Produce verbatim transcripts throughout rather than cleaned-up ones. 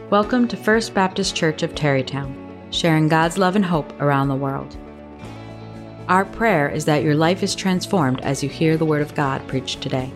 Welcome to First Baptist Church of Tarrytown, sharing God's love and hope around the world. Our prayer is that your life is transformed as you hear the Word of God preached today.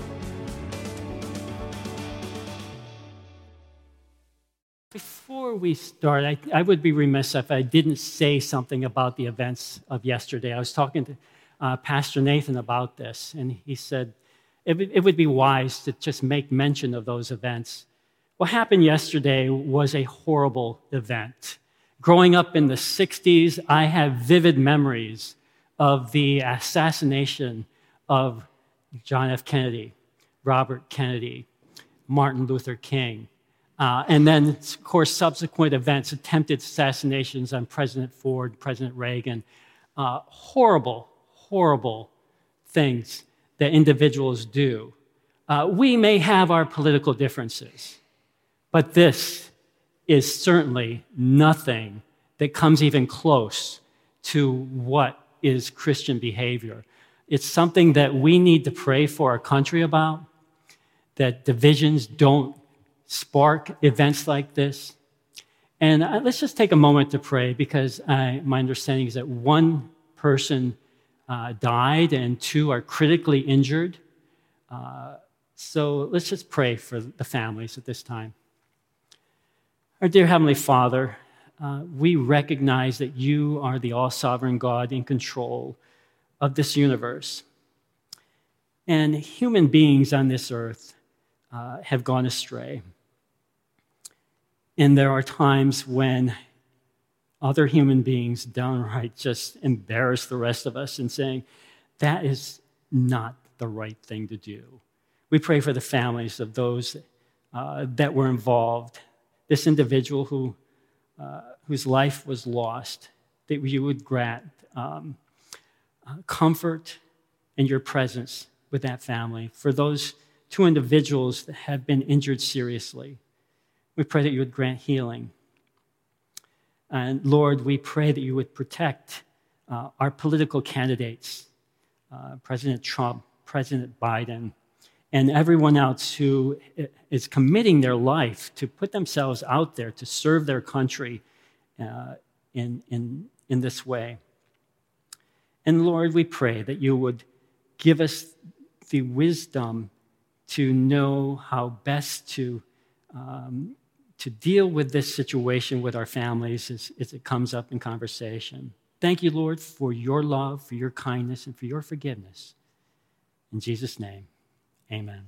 Before we start, I, I would be remiss if I didn't say something about the events of yesterday. I was talking to uh, Pastor Nathan about this, and he said it, it would be wise to just make mention of those events. What happened yesterday was a horrible event. Growing up in the sixties, I have vivid memories of the assassination of John F. Kennedy, Robert Kennedy, Martin Luther King, uh, and then, of course, subsequent events, attempted assassinations on President Ford, President Reagan. Uh, horrible, horrible things that individuals do. Uh, we may have our political differences, but this is certainly nothing that comes even close to what is Christian behavior. It's something that we need to pray for our country about, that divisions don't spark events like this. And uh, let's just take a moment to pray, because I, my understanding is that one person uh, died and two are critically injured. Uh, so let's just pray for the families at this time. Our dear Heavenly Father, uh, we recognize that you are the all-sovereign God in control of this universe. And human beings on this earth uh, have gone astray. And there are times when other human beings downright just embarrass the rest of us in saying, that is not the right thing to do. We pray for the families of those uh, that were involved. This individual who, uh, whose life was lost, that you would grant um, uh, comfort in your presence with that family. For those two individuals that have been injured seriously, we pray that you would grant healing. And Lord, we pray that you would protect uh, our political candidates, uh, President Trump, President Biden, and everyone else who is committing their life to put themselves out there to serve their country uh, in, in, in this way. And Lord, we pray that you would give us the wisdom to know how best to, um, to deal with this situation with our families as, as it comes up in conversation. Thank you, Lord, for your love, for your kindness, and for your forgiveness. In Jesus' name. Amen.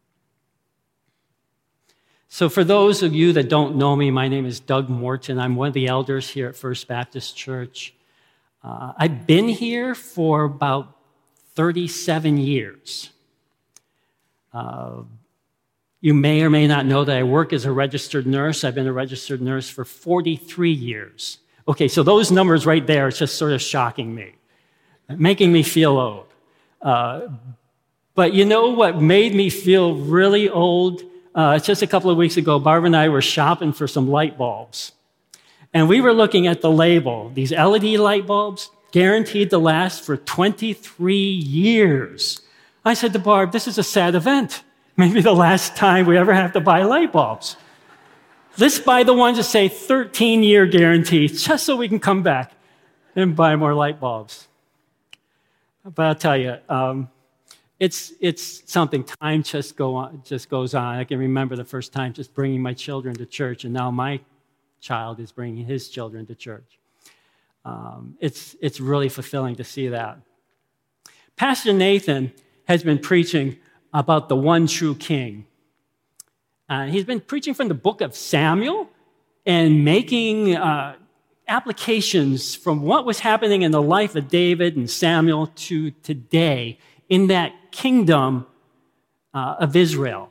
So for those of you that don't know me, my name is Doug Morton. I'm one of the elders here at First Baptist Church. Uh, I've been here for about thirty-seven years. Uh, you may or may not know that I work as a registered nurse. I've been a registered nurse for forty-three years. Okay, so those numbers right there is just sort of shocking me, making me feel old. Uh, But you know what made me feel really old? Uh, just a couple of weeks ago, Barbara and I were shopping for some light bulbs. And we were looking at the label. These L E D light bulbs, guaranteed to last for twenty-three years. I said to Barb, this is a sad event. Maybe the last time we ever have to buy light bulbs. Let's buy the ones that say thirteen-year guarantee, just so we can come back and buy more light bulbs. But I'll tell you, um, It's it's something. Time just go on, just goes on. I can remember the first time just bringing my children to church, and now my child is bringing his children to church. Um, it's it's really fulfilling to see that. Pastor Nathan has been preaching about the one true King. Uh, he's been preaching from the book of Samuel and making uh, applications from what was happening in the life of David and Samuel to today in that kingdom uh, of Israel.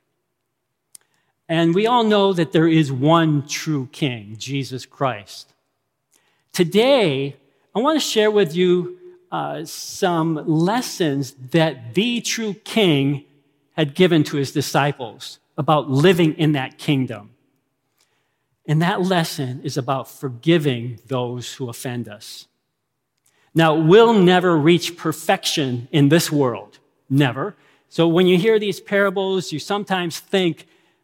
And we all know that there is one true king, Jesus Christ. Today, I want to share with you uh, some lessons that the true king had given to his disciples about living in that kingdom. And that lesson is about forgiving those who offend us. Now, we'll never reach perfection in this world. Never. So when you hear these parables, you sometimes think,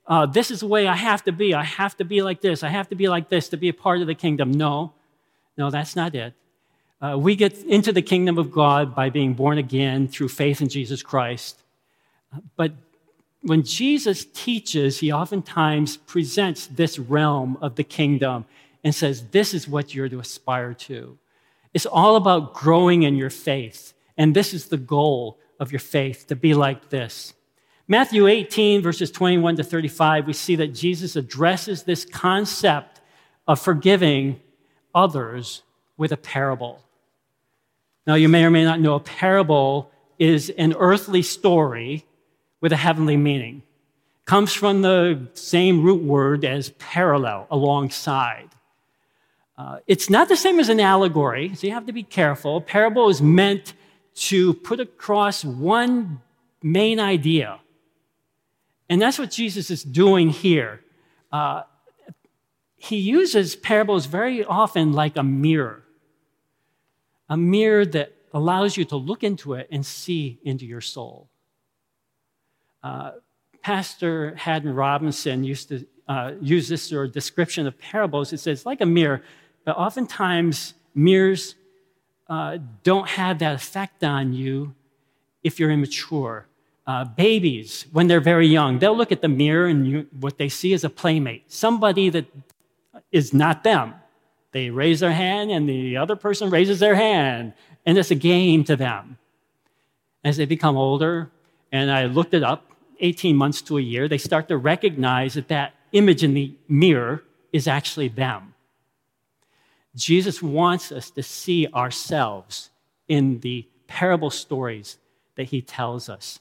uh, this is the way I have to be. I have to be like this. I have to be like this to be a part of the kingdom. No, no, that's not it. Uh, we get into the kingdom of God by being born again through faith in Jesus Christ. But when Jesus teaches, he oftentimes presents this realm of the kingdom and says, this is what you're to aspire to. It's all about growing in your faith. And this is the goal of your faith, to be like this. Matthew eighteen, verses twenty-one to thirty-five, we see that Jesus addresses this concept of forgiving others with a parable. Now, you may or may not know, a parable is an earthly story with a heavenly meaning. It comes from the same root word as parallel, alongside. Uh, it's not the same as an allegory, so you have to be careful. A parable is meant to put across one main idea. And that's what Jesus is doing here. Uh, he uses parables very often like a mirror, a mirror that allows you to look into it and see into your soul. Uh, Pastor Haddon Robinson used to uh, use this sort of description of parables. It says, like a mirror, but oftentimes mirrors uh, don't have that effect on you if you're immature. Uh, babies, when they're very young, they'll look at the mirror and you, what they see is a playmate, somebody that is not them. They raise their hand and the other person raises their hand, and it's a game to them. As they become older, and I looked it up, eighteen months to a year, they start to recognize that that image in the mirror is actually them. Jesus wants us to see ourselves in the parable stories that he tells us.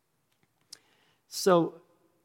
So,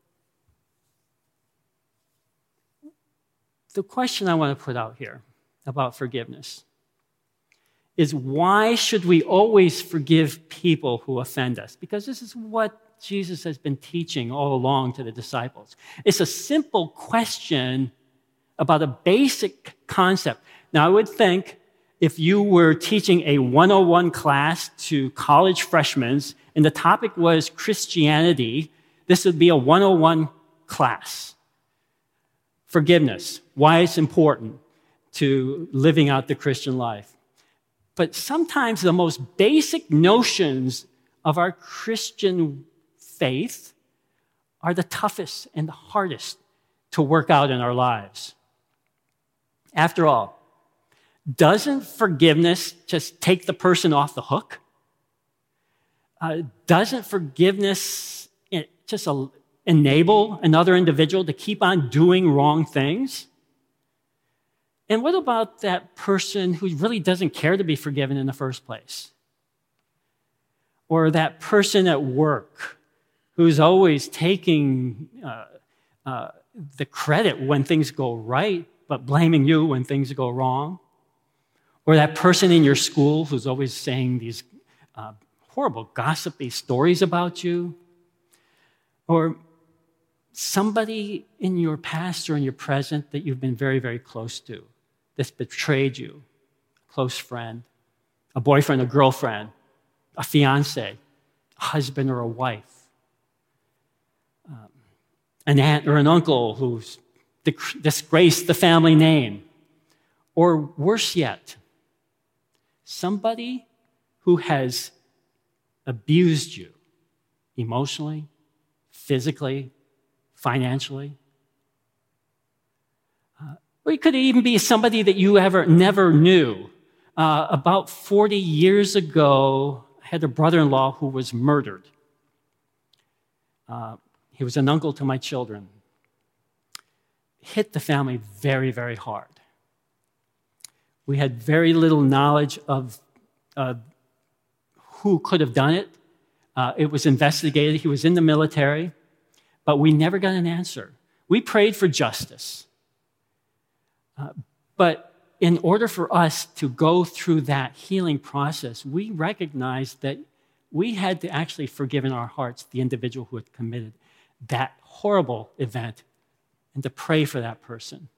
the question I want to put out here about forgiveness is, why should we always forgive people who offend us? Because this is what Jesus has been teaching all along to the disciples. It's a simple question about a basic concept. Now, I would think if you were teaching a one oh one class to college freshmen and the topic was Christianity, this would be a one oh one class. Forgiveness, why it's important to living out the Christian life. But sometimes the most basic notions of our Christian faith are the toughest and the hardest to work out in our lives. After all, doesn't forgiveness just take the person off the hook? Uh, doesn't forgiveness just a, enable another individual to keep on doing wrong things? And what about that person who really doesn't care to be forgiven in the first place? Or that person at work who's always taking uh, uh, the credit when things go right, but blaming you when things go wrong? Or that person in your school who's always saying these uh, horrible, gossipy stories about you? Or somebody in your past or in your present that you've been very, very close to that's betrayed you, a close friend, a boyfriend, a girlfriend, a fiance, a husband or a wife, um, an aunt or an uncle who's disgraced the family name, or worse yet, somebody who has abused you emotionally, physically, financially. Uh, or it could even be somebody that you ever never knew. Uh, about forty years ago, I had a brother-in-law who was murdered. Uh, he was an uncle to my children. Hit the family very, very hard. We had very little knowledge of uh, who could have done it. Uh, it was investigated. He was in the military, but we never got an answer. We prayed for justice. Uh, but in order for us to go through that healing process, we recognized that we had to actually forgive in our hearts the individual who had committed that horrible event and to pray for that person.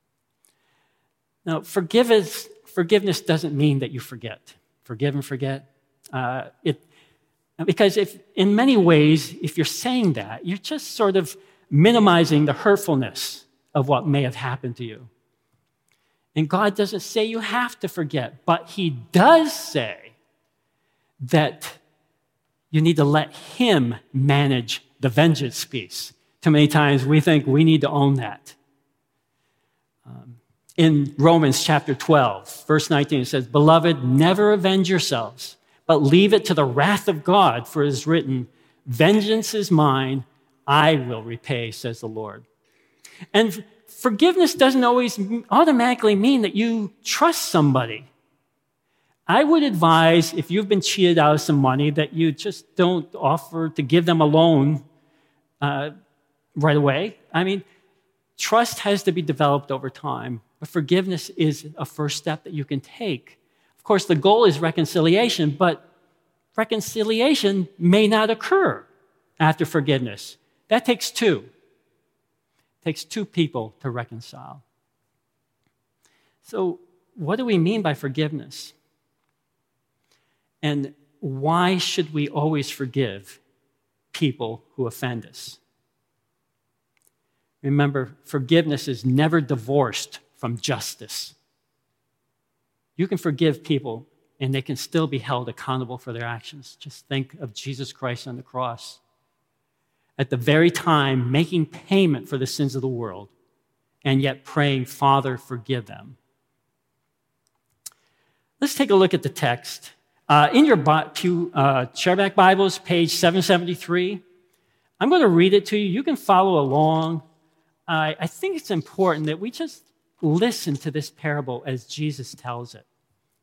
Now, forgiveness, forgiveness doesn't mean that you forget. Forgive and forget. Uh, it Because if, in many ways, if you're saying that, you're just sort of minimizing the hurtfulness of what may have happened to you. And God doesn't say you have to forget, but he does say that you need to let him manage the vengeance piece. Too many times we think we need to own that. Um, in Romans chapter twelve, verse nineteen, it says, "Beloved, never avenge yourselves, but leave it to the wrath of God, for it is written, 'Vengeance is mine, I will repay,' says the Lord." And forgiveness doesn't always automatically mean that you trust somebody. I would advise, if you've been cheated out of some money, that you just don't offer to give them a loan uh, right away. I mean, trust has to be developed over time, but forgiveness is a first step that you can take. Of course, the goal is reconciliation, but reconciliation may not occur after forgiveness. That takes two. It takes two people to reconcile. So, what do we mean by forgiveness? And why should we always forgive people who offend us? Remember, forgiveness is never divorced from justice. You can forgive people, and they can still be held accountable for their actions. Just think of Jesus Christ on the cross. At the very time, making payment for the sins of the world, and yet praying, "Father, forgive them." Let's take a look at the text. Uh, in your Pew uh, Chairback Bibles, page seven seventy-three, I'm going to read it to you. You can follow along. Uh, I think it's important that we just listen to this parable as Jesus tells it.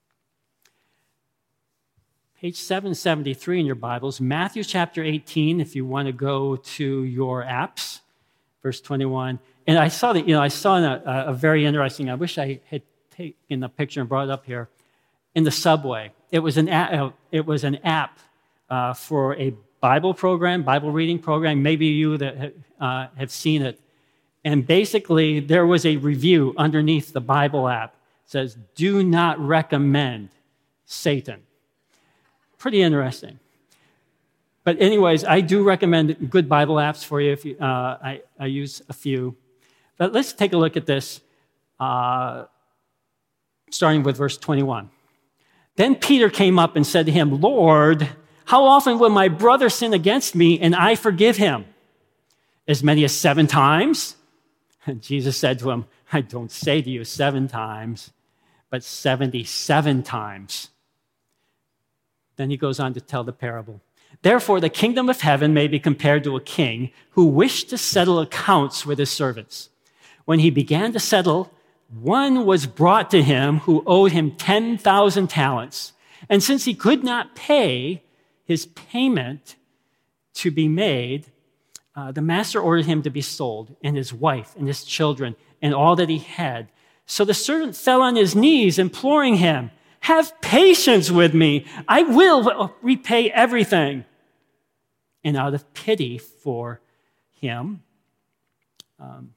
Page seven seventy-three in your Bibles, Matthew chapter eighteen, if you want to go to your apps, verse twenty-one. And I saw that, you know, I saw a, a very interesting, I wish I had taken a picture and brought it up here, in the subway. It was an app, it was an app uh, for a Bible program, Bible reading program. Maybe you that uh, have seen it. And basically, there was a review underneath the Bible app. It says, "Do not recommend Satan." Pretty interesting. But anyways, I do recommend good Bible apps for you. If you, uh, I, I use a few. But let's take a look at this, uh, starting with verse twenty-one. "Then Peter came up and said to him, 'Lord, how often will my brother sin against me and I forgive him? As many as seven times?' And Jesus said to him, 'I don't say to you seven times, but seventy-seven times.' Then he goes on to tell the parable. "Therefore, the kingdom of heaven may be compared to a king who wished to settle accounts with his servants. When he began to settle, one was brought to him who owed him ten thousand talents. And since he could not pay his payment to be made, uh, the master ordered him to be sold, and his wife and his children and all that he had. So the servant fell on his knees, imploring him, 'Have patience with me. I will repay everything.' And out of pity for him, um,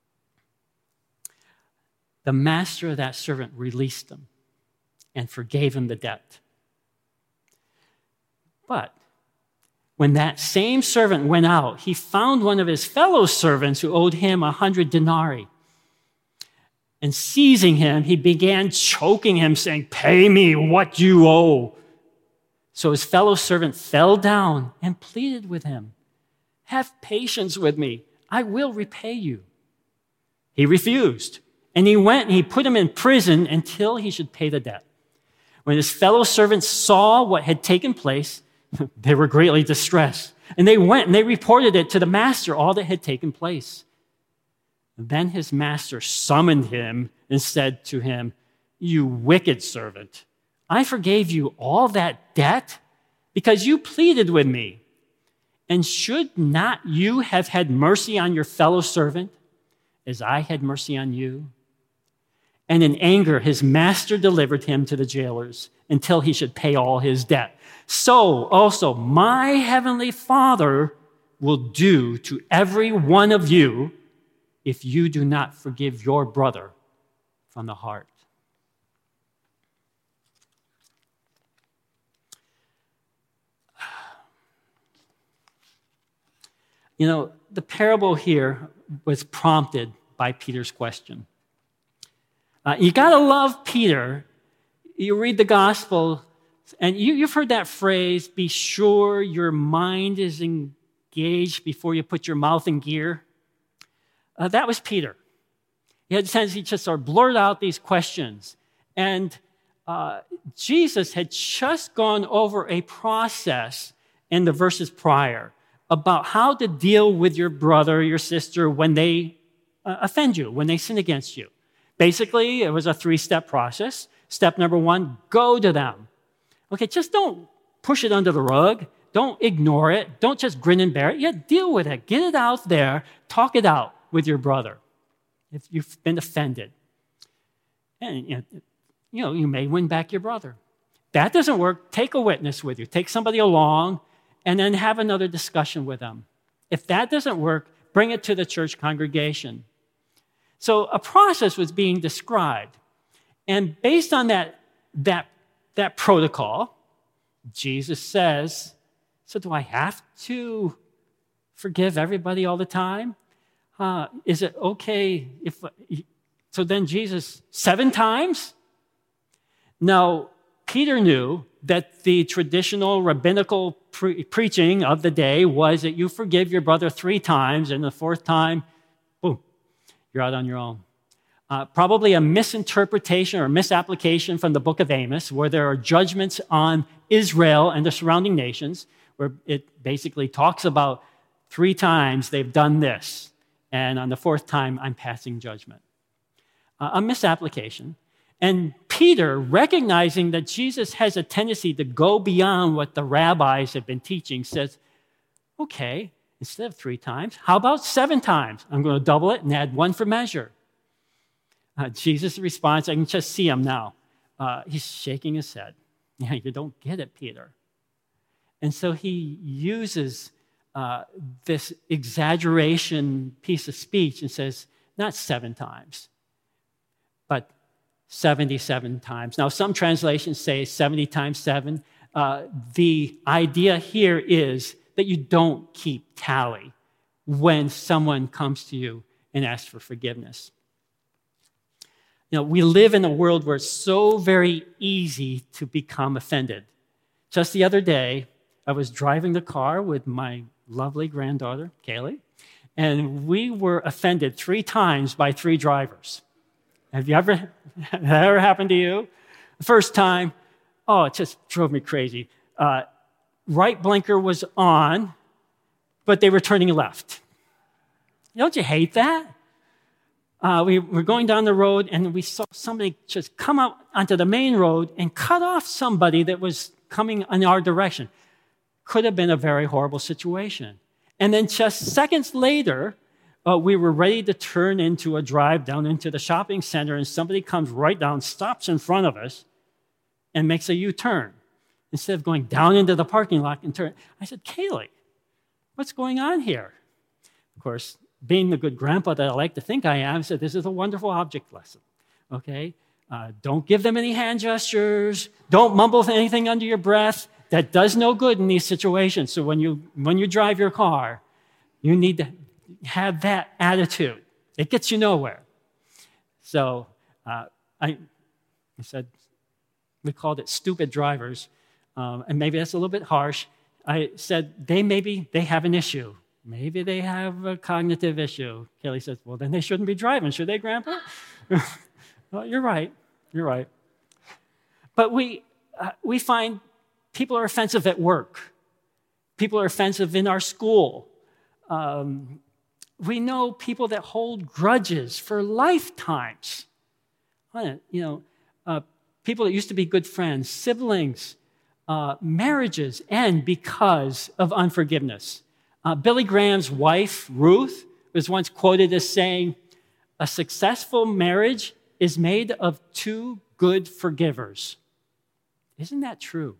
the master of that servant released him and forgave him the debt. But when that same servant went out, he found one of his fellow servants who owed him a hundred denarii. And seizing him, he began choking him, saying, 'Pay me what you owe.' So his fellow servant fell down and pleaded with him, 'Have patience with me. I will repay you.' He refused. And he went and he put him in prison until he should pay the debt. When his fellow servants saw what had taken place, they were greatly distressed. And they went and they reported it to the master, all that had taken place. Then his master summoned him and said to him, 'You wicked servant, I forgave you all that debt because you pleaded with me. And should not you have had mercy on your fellow servant as I had mercy on you?' And in anger, his master delivered him to the jailers until he should pay all his debt. So also my heavenly Father will do to every one of you if you do not forgive your brother from the heart." You know, the parable here was prompted by Peter's question. Uh, you got to love Peter. You read the Gospel, and you, you've heard that phrase, be sure your mind is engaged before you put your mouth in gear. Uh, that was Peter. He had a tendency to just sort of blurt out these questions. And uh, Jesus had just gone over a process in the verses prior about how to deal with your brother, your sister, when they uh, offend you, when they sin against you. Basically, it was a three-step process. Step number one, go to them. Okay, just don't push it under the rug. Don't ignore it. Don't just grin and bear it. Yeah, deal with it. Get it out there. Talk it out with your brother if you've been offended. And, you know, you know, you may win back your brother. That doesn't work. Take a witness with you. Take somebody along and then have another discussion with them. If that doesn't work, bring it to the church congregation. So a process was being described. And based on that, that, that protocol, Jesus says, so do I have to forgive everybody all the time? Uh, is it okay if... So then Jesus, seven times? Now, Peter knew that the traditional rabbinical pre- preaching of the day was that you forgive your brother three times, and the fourth time, boom, you're out on your own. Uh, probably a misinterpretation or misapplication from the book of Amos, where there are judgments on Israel and the surrounding nations, where it basically talks about three times they've done this, and on the fourth time, I'm passing judgment. Uh, a misapplication. And Peter, recognizing that Jesus has a tendency to go beyond what the rabbis have been teaching, says, okay, instead of three times, how about seven times? I'm going to double it and add one for measure. Uh, Jesus responds, I can just see him now. Uh, he's shaking his head. Yeah, you don't get it, Peter. And so he uses uh, this exaggeration piece of speech and says, not seven times, but seventy-seven times. Now, some translations say seventy times seven. Uh, the idea here is that you don't keep tally when someone comes to you and asks for forgiveness. You know, we live in a world where it's so very easy to become offended. Just the other day, I was driving the car with my lovely granddaughter, Kaylee, and we were offended three times by three drivers. Have you ever, that ever happened to you? The first time, oh, it just drove me crazy. Uh, right blinker was on, but they were turning left. Don't you hate that? Uh, we were going down the road, and we saw somebody just come out onto the main road and cut off somebody that was coming in our direction. Could have been a very horrible situation. And then just seconds later, Uh, we were ready to turn into a drive down into the shopping center, and somebody comes right down, stops in front of us, and makes a U-turn. Instead of going down into the parking lot and turn. I said, Kaylee, what's going on here? Of course, being the good grandpa that I like to think I am, I said, this is a wonderful object lesson, okay? Uh, don't give them any hand gestures. Don't mumble anything under your breath. That does no good in these situations. So when you, when you drive your car, you need to have that attitude. It gets you nowhere. So uh, I, I said, we called it stupid drivers, um, and maybe that's a little bit harsh. I said, they maybe they have an issue. Maybe they have a cognitive issue. Kelly says, well, then they shouldn't be driving, should they, Grandpa? Well, you're right. You're right. But we, uh, we find people are offensive at work. People are offensive in our school. Um, We know people that hold grudges for lifetimes. You know, uh, people that used to be good friends, siblings, uh, marriages end because of unforgiveness. Uh, Billy Graham's wife, Ruth, was once quoted as saying, a successful marriage is made of two good forgivers. Isn't that true?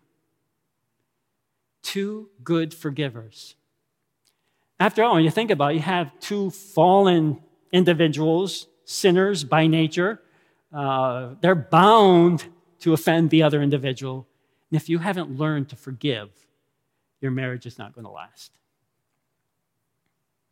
Two good forgivers. After all, when you think about it, you have two fallen individuals, sinners by nature. Uh, they're bound to offend the other individual. And if you haven't learned to forgive, your marriage is not going to last.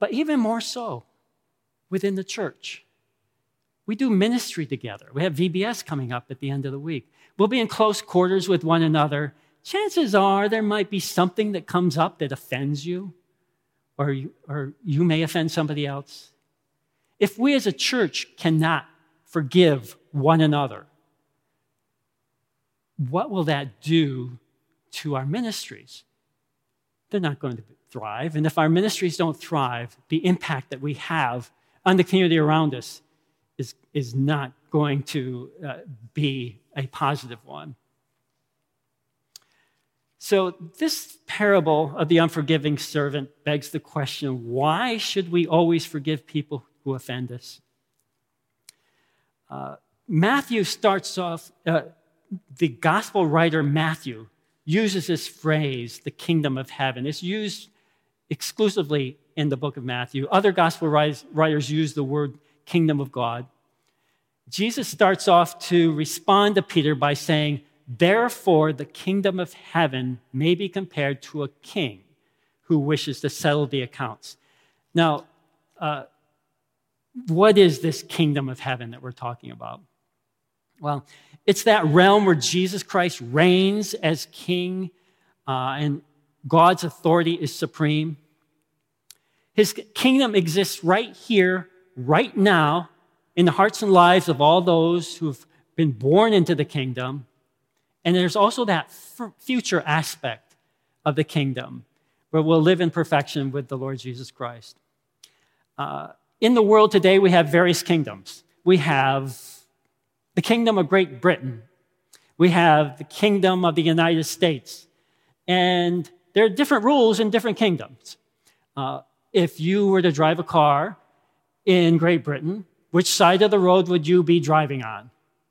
but even more so within the church. We do ministry together. We have V B S coming up at the end of the week. We'll be in close quarters with one another. Chances are there might be something that comes up that offends you, or you, or you may offend somebody else. If we as a church cannot forgive one another, what will that do to our ministries? They're not going to thrive. And if our ministries don't thrive, the impact that we have on the community around us is, is not going to uh, be a positive one. So this parable of the unforgiving servant begs the question, why should we always forgive people who offend us? Uh, Matthew starts off, uh, the gospel writer Matthew uses this phrase, the kingdom of heaven. It's used exclusively in the book of Matthew. Other gospel writers use the word kingdom of God. Jesus starts off to respond to Peter by saying, therefore, the kingdom of heaven may be compared to a king who wishes to settle the accounts. Now, uh, what is this kingdom of heaven that we're talking about? Well, it's that realm where Jesus Christ reigns as king uh, and God's authority is supreme. His kingdom exists right here, right now, in the hearts and lives of all those who've been born into the kingdom. And there's also that f- future aspect of the kingdom where we'll live in perfection with the Lord Jesus Christ. Uh, in the world today, we have various kingdoms. We have the kingdom of Great Britain. We have the kingdom of the United States. And there are different rules in different kingdoms. Uh, if you were to drive a car in Great Britain, which side of the road would you be driving on?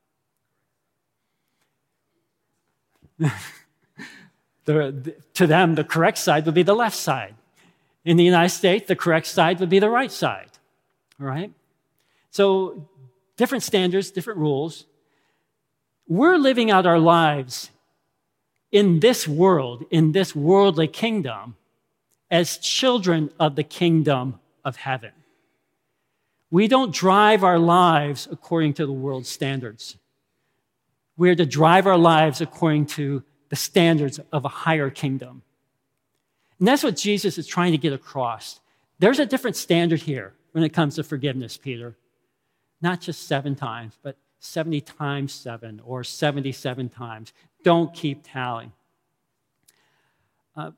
the, the, to them, the correct side would be the left side. In the United States, the correct side would be the right side. All right? So, different standards, different rules. We're living out our lives in this world, in this worldly kingdom, as children of the kingdom of heaven. We don't drive our lives according to the world's standards. We're to drive our lives according to the standards of a higher kingdom. And that's what Jesus is trying to get across. There's a different standard here when it comes to forgiveness, Peter. Not just seven times, but seventy times seven or seventy-seven times. Don't keep tally. Uh,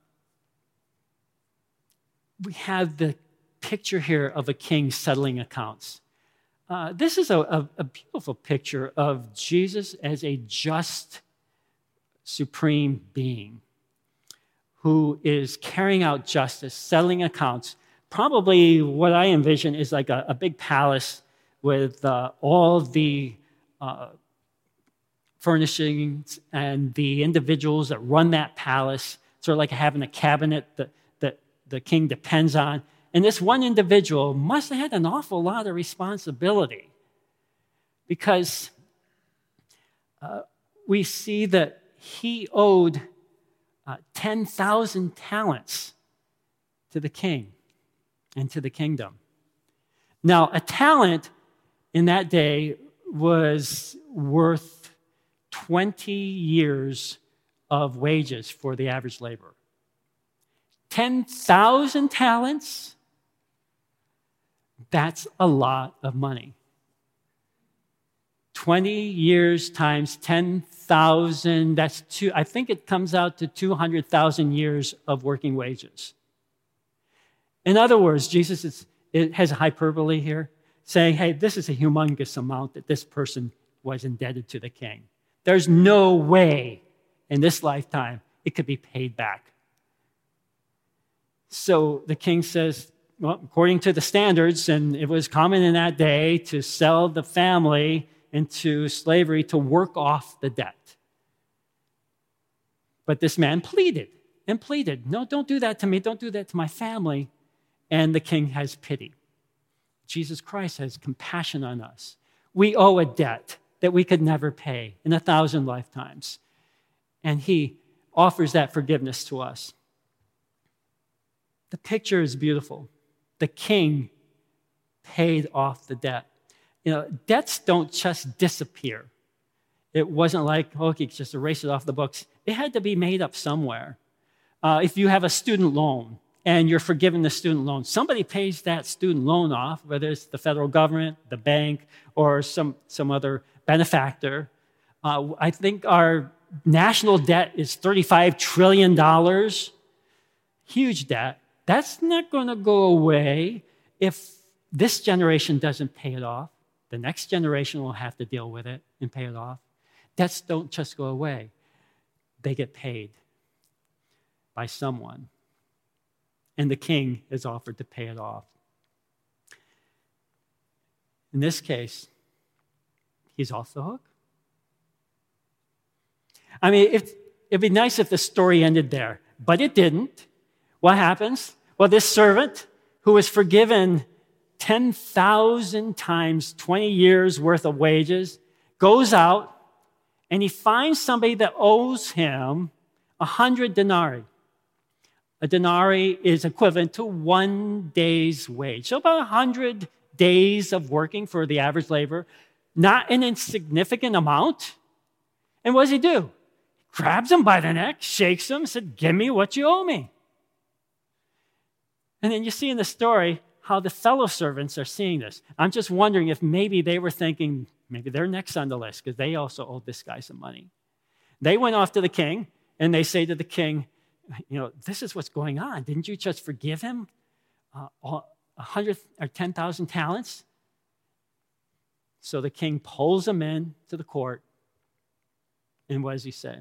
we have the picture here of a king settling accounts. Uh, this is a, a, a beautiful picture of Jesus as a just, supreme being who is carrying out justice, settling accounts. Probably what I envision is like a, a big palace with uh, all the uh, furnishings and the individuals that run that palace, sort of like having a cabinet that, that the king depends on. And this one individual must have had an awful lot of responsibility because uh, we see that he owed uh, ten thousand talents to the king and to the kingdom. Now, a talent in that day was worth twenty years of wages for the average laborer. ten thousand talents? That's a lot of money. twenty years times ten thousand, that's two, I think it comes out to two hundred thousand years of working wages. In other words, Jesus is, it has a hyperbole here, saying, hey, this is a humongous amount that this person was indebted to the king. There's no way in this lifetime it could be paid back. So the king says, well, according to the standards, and it was common in that day to sell the family into slavery to work off the debt. But this man pleaded and pleaded, no, don't do that to me, don't do that to my family. And the king has pity. Jesus Christ has compassion on us. We owe a debt that we could never pay in a thousand lifetimes. And he offers that forgiveness to us. The picture is beautiful. the king paid off the debt. You know, debts don't just disappear. It wasn't like, okay, just erase it off the books. It had to be made up somewhere. Uh, if you have a student loan and you're forgiving the student loan, somebody pays that student loan off, whether it's the federal government, the bank, or some, some other benefactor. Uh, I think our national debt is thirty-five trillion dollars. Huge debt. That's not going to go away if this generation doesn't pay it off. The next generation will have to deal with it and pay it off. Debts don't just go away. They get paid by someone. And the king is offered to pay it off. In this case, he's off the hook. I mean, if, it'd be nice if the story ended there, but it didn't. What happens? Well, this servant who was forgiven ten thousand times twenty years worth of wages goes out and he finds somebody that owes him one hundred denarii. A denarii is equivalent to one day's wage. So about one hundred days of working for the average laborer, not an insignificant amount. And what does he do? He grabs him by the neck, shakes him, said, "Give me what you owe me." And then you see in the story how the fellow servants are seeing this. I'm just wondering if maybe they were thinking, maybe they're next on the list because they also owed this guy some money. They went off to the king and they say to the king, you know, this is what's going on. Didn't you just forgive him uh, one hundred or ten thousand talents? So the king pulls him in to the court. And what does he say?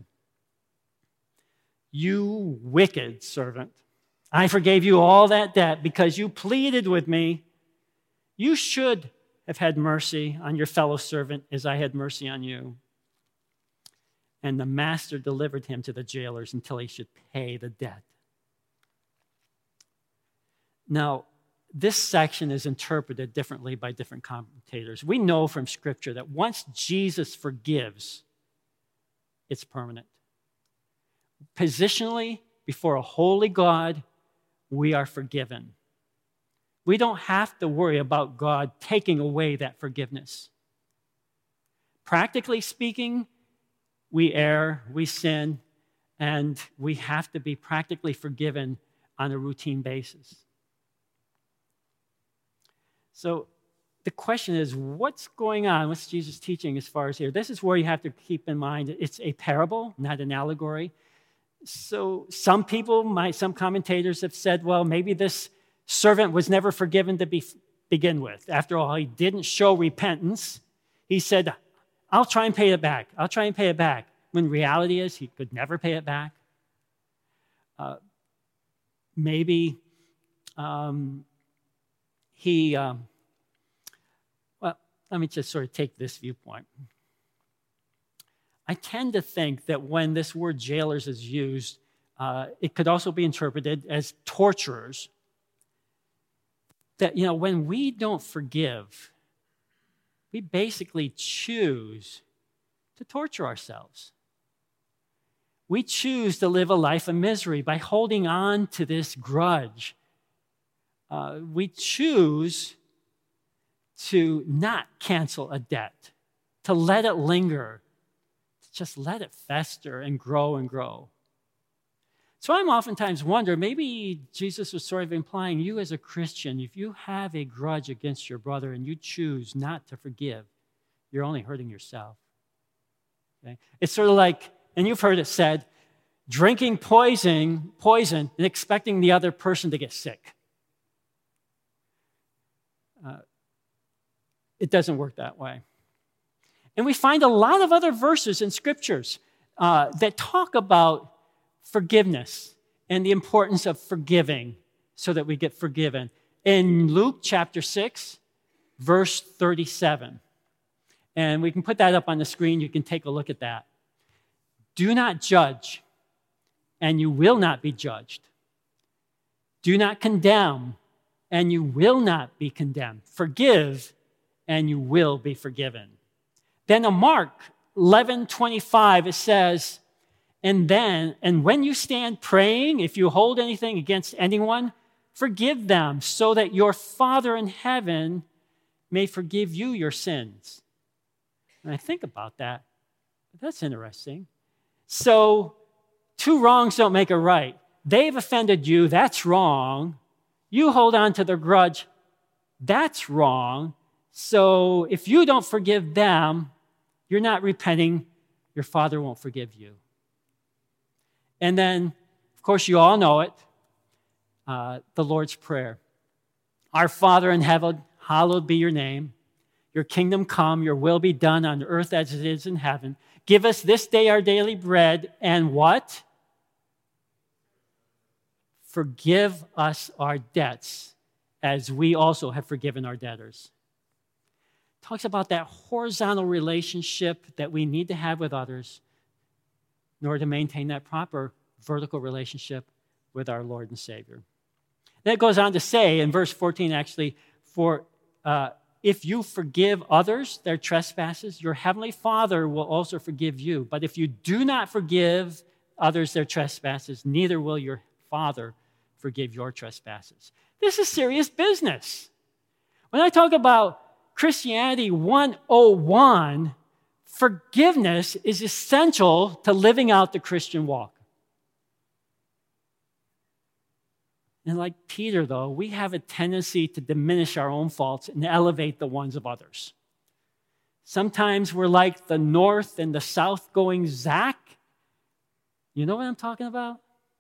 "You wicked servant. I forgave you all that debt because you pleaded with me. You should have had mercy on your fellow servant as I had mercy on you." And the master delivered him to the jailers until he should pay the debt. Now, this section is interpreted differently by different commentators. We know from Scripture that once Jesus forgives, it's permanent. Positionally, before a holy God, we are forgiven. We don't have to worry about God taking away that forgiveness. Practically speaking, we err, we sin, and we have to be practically forgiven on a routine basis. So the question is, what's going on? What's Jesus teaching as far as here? This is where you have to keep in mind it's a parable, not an allegory. So some people, might, some commentators have said, well, maybe this servant was never forgiven to be, begin with. After all, he didn't show repentance. He said, I'll try and pay it back. I'll try and pay it back. When reality is, he could never pay it back. Uh, maybe um, he, um, well, let me just sort of take this viewpoint. I tend to think that when this word jailers is used, uh, it could also be interpreted as torturers. That, you know, when we don't forgive, we basically choose to torture ourselves. We choose to live a life of misery by holding on to this grudge. Uh, we choose to not cancel a debt, to let it linger, to just let it fester and grow and grow. So I'm oftentimes wonder, maybe Jesus was sort of implying you as a Christian, if you have a grudge against your brother and you choose not to forgive, you're only hurting yourself. Okay? It's sort of like, and you've heard it said, drinking poison, poison and expecting the other person to get sick. Uh, it doesn't work that way. And we find a lot of other verses in scriptures uh, that talk about forgiveness and the importance of forgiving so that we get forgiven. In Luke chapter six, verse thirty-seven. And we can put that up on the screen. You can take a look at that. Do not judge, and you will not be judged. Do not condemn, and you will not be condemned. Forgive, and you will be forgiven. Then in Mark eleven twenty-five, it says, and then, and when you stand praying, if you hold anything against anyone, forgive them so that your Father in heaven may forgive you your sins. And I think about that. That's interesting. So, two wrongs don't make a right. They've offended you. That's wrong. You hold on to their grudge. That's wrong. So, if you don't forgive them, you're not repenting. Your Father won't forgive you. And then, of course, you all know it, uh, the Lord's Prayer. Our Father in heaven, hallowed be your name. Your kingdom come, your will be done on earth as it is in heaven. Give us this day our daily bread, and what? Forgive us our debts, as we also have forgiven our debtors. Talks about that horizontal relationship that we need to have with others in order to maintain that proper vertical relationship with our Lord and Savior. Then it goes on to say in verse fourteen, actually, for uh, if you forgive others their trespasses, your heavenly Father will also forgive you. But if you do not forgive others their trespasses, neither will your Father forgive your trespasses. This is serious business. When I talk about Christianity one oh one, forgiveness is essential to living out the Christian walk. And like Peter, though, we have a tendency to diminish our own faults and elevate the ones of others. Sometimes we're like the north and the south going Zach. You know what I'm talking about?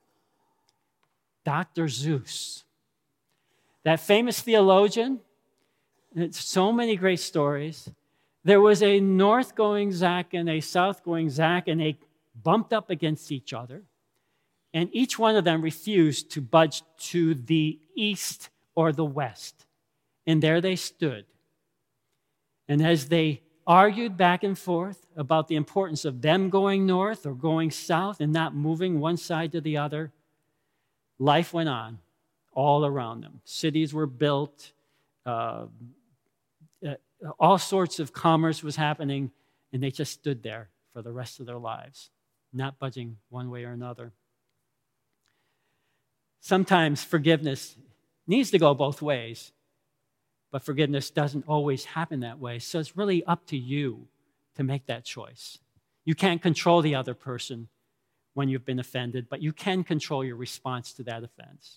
Doctor Seuss. That famous theologian, it's so many great stories. There was a north-going Zach and a south-going Zach, and they bumped up against each other. And each one of them refused to budge to the east or the west. And there they stood. And as they argued back and forth about the importance of them going north or going south and not moving one side to the other, life went on all around them. Cities were built. Uh, uh, all sorts of commerce was happening. And they just stood there for the rest of their lives, not budging one way or another. Sometimes forgiveness needs to go both ways, but forgiveness doesn't always happen that way. So it's really up to you to make that choice. You can't control the other person when you've been offended, but you can control your response to that offense.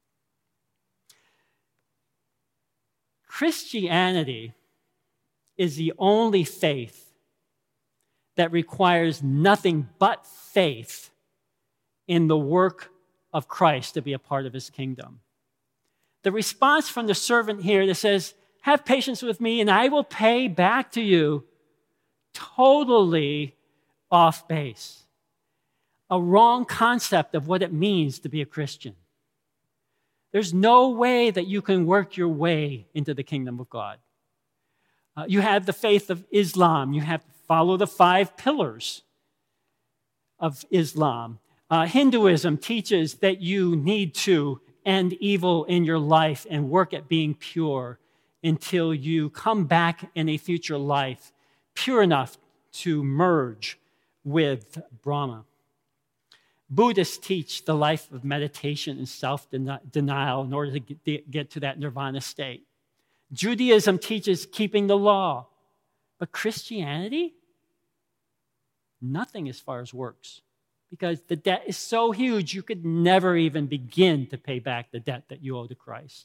Christianity is the only faith that requires nothing but faith in the work of Christ to be a part of his kingdom. The response from the servant here that says, have patience with me and I will pay back to you, totally off base. A wrong concept of what it means to be a Christian. There's no way that you can work your way into the kingdom of God. Uh, you have the faith of Islam. You have to follow the five pillars of Islam. Uh, Hinduism teaches that you need to end evil in your life and work at being pure until you come back in a future life pure enough to merge with Brahma. Buddhists teach the life of meditation and self-denial in order to get to that nirvana state. Judaism teaches keeping the law. But Christianity? Nothing as far as works. Because the debt is so huge, you could never even begin to pay back the debt that you owe to Christ.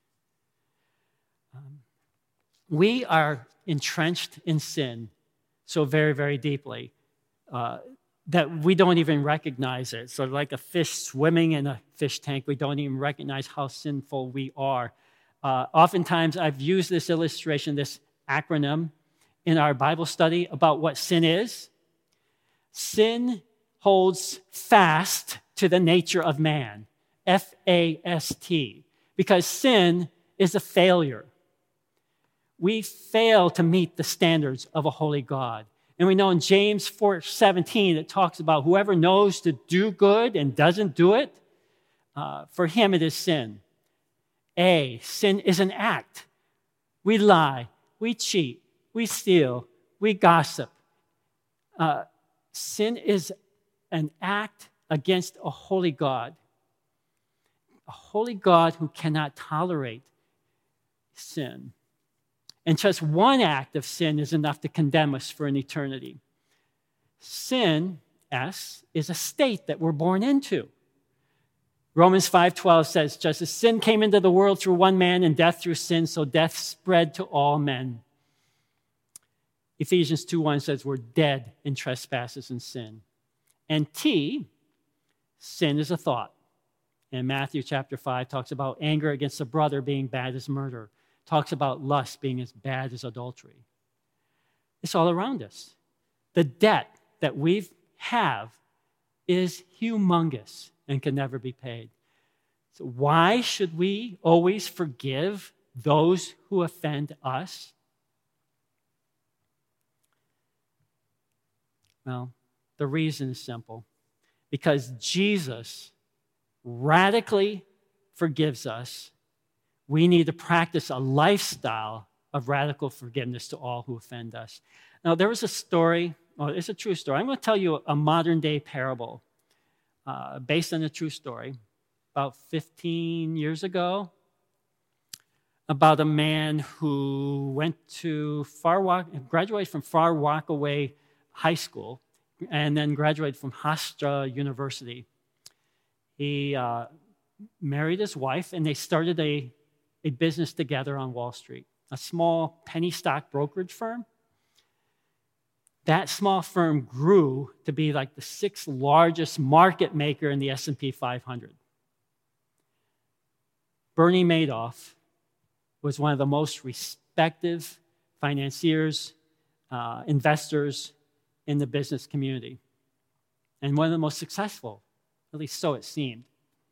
Um, we are entrenched in sin so very, very deeply uh, that we don't even recognize it. So like a fish swimming in a fish tank, we don't even recognize how sinful we are. Uh, oftentimes, I've used this illustration, this acronym, in our Bible study about what sin is. Sin holds fast to the nature of man, F A S T, because sin is a failure. We fail to meet the standards of a holy God. And we know in James four seventeen, it talks about whoever knows to do good and doesn't do it, uh, for him it is sin. A, sin is an act. We lie, we cheat, we steal, we gossip. Uh, sin is an act against a holy God. a holy God who cannot tolerate sin. And just one act of sin is enough to condemn us for an eternity. Sin, S, is a state that we're born into. Romans five twelve says, just as sin came into the world through one man and death through sin, so death spread to all men. Ephesians two one says we're dead in trespasses and sin. And T, sin is a thought. And Matthew chapter five talks about anger against a brother being bad as murder. Talks about lust being as bad as adultery. It's all around us. The debt that we have is humongous and can never be paid. So why should we always forgive those who offend us? Well, the reason is simple. Because Jesus radically forgives us, we need to practice a lifestyle of radical forgiveness to all who offend us. Now, there was a story, well, it's a true story. I'm going to tell you a modern-day parable uh, based on a true story. About fifteen years ago, about a man who went to Far Walk, graduated from Far Rockaway High School, and then graduated from Hofstra University. He uh, married his wife, and they started a, a business together on Wall Street, a small penny stock brokerage firm. That small firm grew to be like the sixth largest market maker in the S and P five hundred. Bernie Madoff was one of the most respected financiers, uh, investors in the business community, and one of the most successful, at least so it seemed.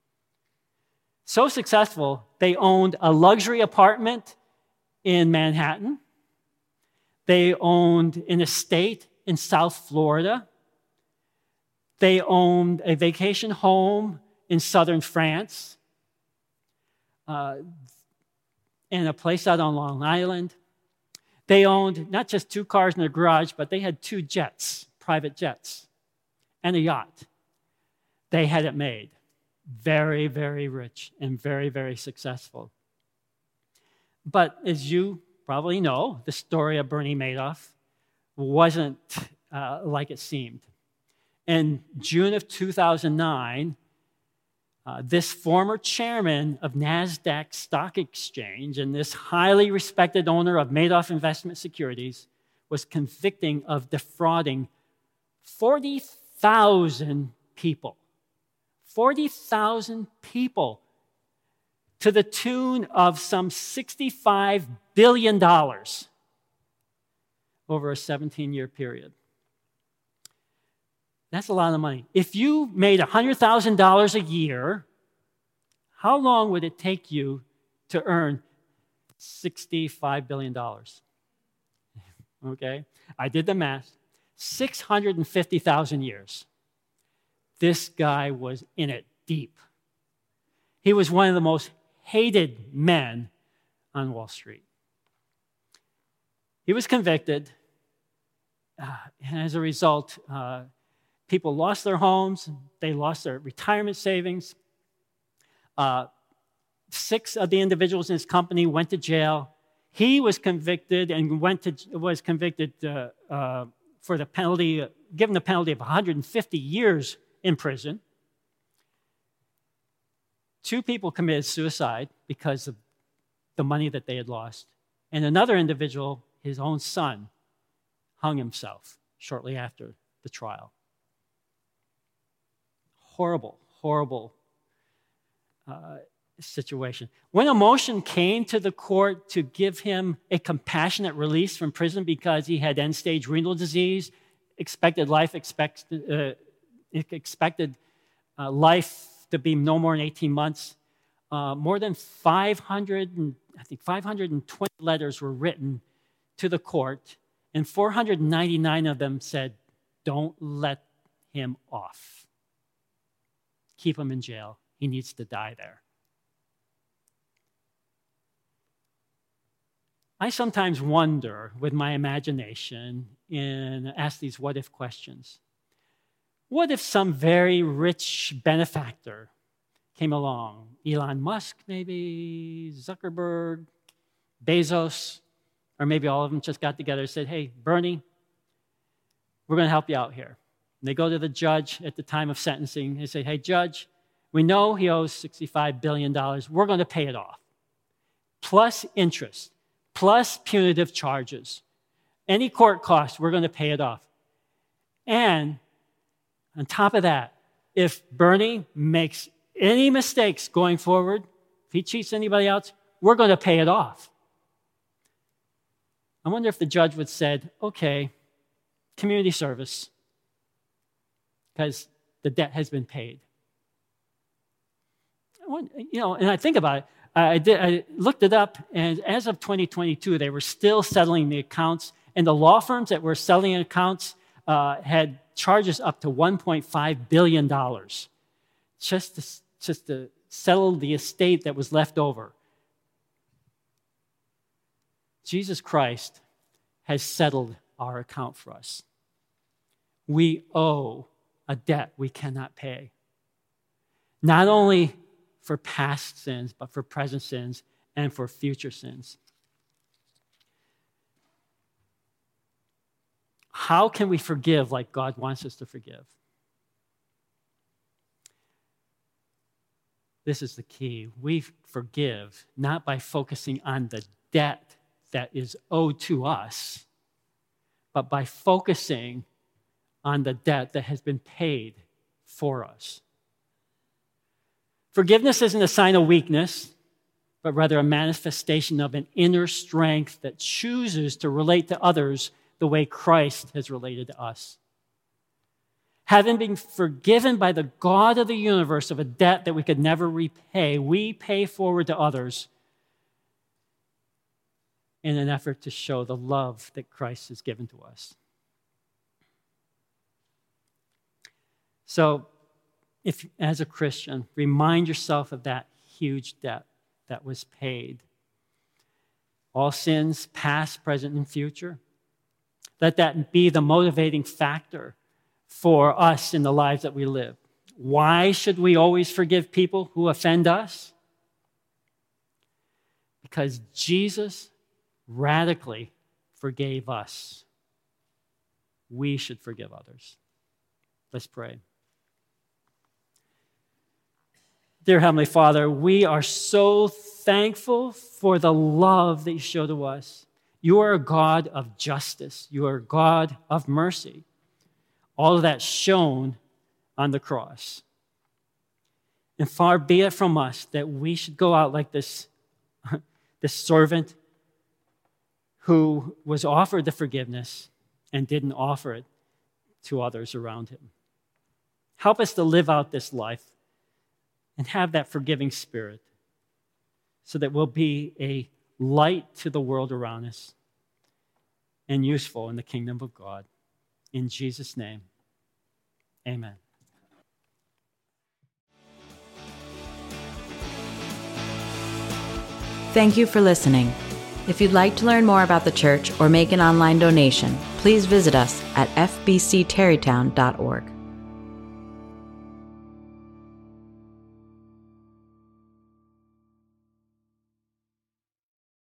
So successful, they owned a luxury apartment in Manhattan. They owned an estate in South Florida. They owned a vacation home in southern France, uh, and a place out on Long Island. They owned not just two cars in their garage, but they had two jets, private jets, and a yacht. They had it made. Very, very rich and very, very successful. But as you probably know, the story of Bernie Madoff wasn't uh, like it seemed. In June of two thousand nine, uh, this former chairman of NASDAQ Stock Exchange and this highly respected owner of Madoff Investment Securities was convicting of defrauding forty thousand people. forty thousand people to the tune of some sixty-five billion dollars over a seventeen-year period. That's a lot of money. If you made one hundred thousand dollars a year, how long would it take you to earn sixty-five billion dollars? Okay, I did the math. six hundred fifty thousand years. This guy was in it deep. He was one of the most hated men on Wall Street. He was convicted, uh, and as a result, uh, people lost their homes, they lost their retirement savings. Uh, six of the individuals in his company went to jail. He was convicted and went to was convicted uh, uh, for the penalty, uh, given the penalty of one hundred fifty years in prison. Two people committed suicide because of the money that they had lost. And another individual, his own son, hung himself shortly after the trial. Horrible, horrible uh, situation. When a motion came to the court to give him a compassionate release from prison because he had end-stage renal disease, expected life expect, uh, expected uh, life to be no more than eighteen months. Uh, more than five hundred, and, I think five hundred twenty letters were written to the court, and four hundred ninety-nine of them said, "Don't let him off. Keep him in jail. He needs to die there." I sometimes wonder with my imagination and ask these what-if questions. What if some very rich benefactor came along. Elon Musk, maybe, Zuckerberg, Bezos, or maybe all of them just got together and said, hey, Bernie, we're going to help you out here. And they go to the judge at the time of sentencing. They say, hey, judge, we know he owes sixty-five billion dollars. We're going to pay it off, plus interest, plus punitive charges. Any court costs, we're going to pay it off. And on top of that, if Bernie makes any mistakes going forward, if he cheats anybody else, we're going to pay it off. I wonder if the judge would have said, okay, community service, because the debt has been paid. You know, and I think about it. I, did, I looked it up, and as of twenty twenty-two, they were still settling the accounts, and the law firms that were settling accounts uh, had charges up to one point five billion dollars just to, just to settle the estate that was left over. Jesus Christ has settled our account for us. We owe a debt we cannot pay. Not only for past sins, but for present sins and for future sins. How can we forgive like God wants us to forgive? This is the key. We forgive not by focusing on the debt that is owed to us, but by focusing on the debt that has been paid for us. Forgiveness isn't a sign of weakness, but rather a manifestation of an inner strength that chooses to relate to others the way Christ has related to us. Having been forgiven by the God of the universe of a debt that we could never repay, we pay forward to others in an effort to show the love that Christ has given to us. So, if, as a Christian, remind yourself of that huge debt that was paid. All sins, past, present, and future. Let that be the motivating factor for us in the lives that we live. Why should we always forgive people who offend us? Because Jesus radically forgave us. We should forgive others. Let's pray. Dear Heavenly Father, we are so thankful for the love that you show to us. You are a God of justice. You are a God of mercy. All of that shown on the cross. And far be it from us that we should go out like this, this servant who was offered the forgiveness and didn't offer it to others around him. Help us to live out this life and have that forgiving spirit so that we'll be a light to the world around us and useful in the kingdom of God. In Jesus' name, amen. Thank you for listening. If you'd like to learn more about the church or make an online donation, please visit us at f b c terrytown dot org.